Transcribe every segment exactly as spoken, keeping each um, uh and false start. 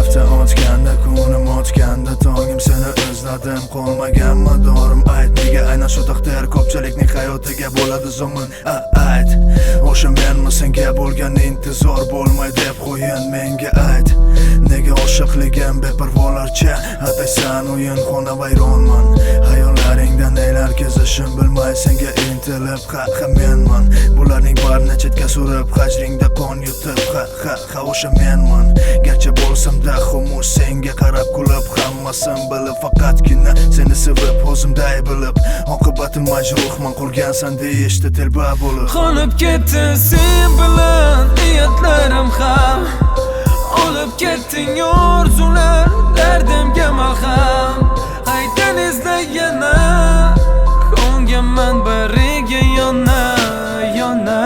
hafta o'tganda, kunim o'tganda, tongim seni o'zladim, qolmaganmi dorim. Ayt, nega aynan shu taqdir ko'pchilikning hayotiga bo'ladi zomin? Ayt, o'sha menmi senga bo'lgan intizor bo'lmay deb qo'yin menga ayt. Nega oshiqligim beparvolarcha ataysan o'yin xona vayronman. Hayollaringda nelar kezishim bilmay senga intilib, ha ha menman. Bularning barini chetga surib, hajringda qon yutib, ha ha ha o'sha menman. Garchi bo'lsam-da xumus senga qarab kulib, hammasin bilib, faqatgina seni sevib, o'zimday bilib, oqibatim majruhman, qolgansan deyishdi telba bo'lib. Qolib ketdi sen bilan niyatlarim ham, olib ketding orzular, dardimga malham. Qaydan izlayana qo'nganman biriga yona yona.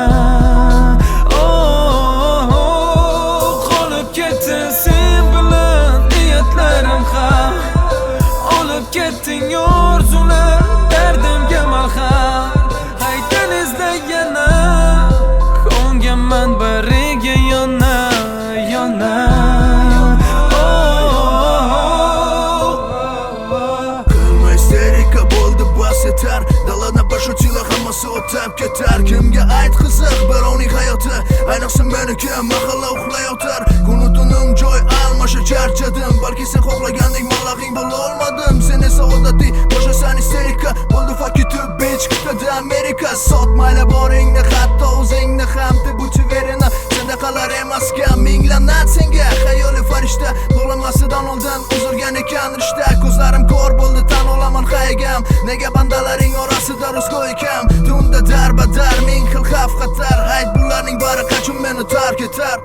Qolib ketdi sen bilan niyatlarim ham, olib ketding orzular, dardimga malham. Qaydan izlayana qo'nganman biriga yona yona. Dalada bashutila hammasi o'tib ketar. Kimga ayt qiziq birovning hayoti, ayniqsa meniki mahalla uxlayotar. Kunu tunim joy almasha charchadim, balki sen xohlagandek malag'ing bo'la olmadim. Sen esa odatiy boshlasan isterika, bo'ldi fakiti bitch qit'ada Amerika. Sotmayla boringni, hatto o'zingni ham tebuchiverini. Senda qalar emasga minglanat senga xayoli farishta. Bo'lamasidan oldin uzilgan ekan rishta. Ko'zlarim ko'r bo'ldi, tan olaman haygam. Nega bandalaring orasida rusgo ekam? Tunda darbadar ming xil xavf xatar. Ayt, bularning bari qachon meni tark etar?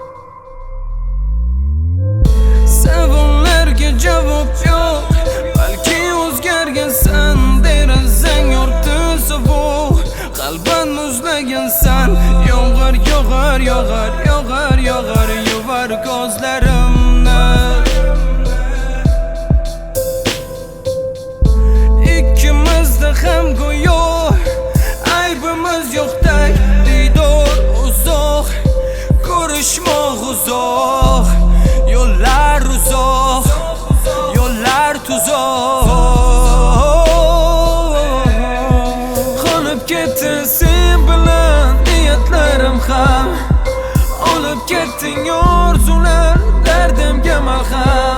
Savollarga javob yo'q, balki o'zgargansan. Derazang yorti sovuq, qalban muzlagansan. Yomg'ir yog'ar, yog'ar, yog'ar, yog'ar, yuvar ko'zlarimni. Ikkimizda ham go'yo aybimiz yo'qday, diydor uzoq, ko'rishmoq uzoq, yo'llar uzoq, yo'llar tuzoq. Qolib ketdi sen bilan niyatlarim ham, olib ketding orzular, dardimga malham.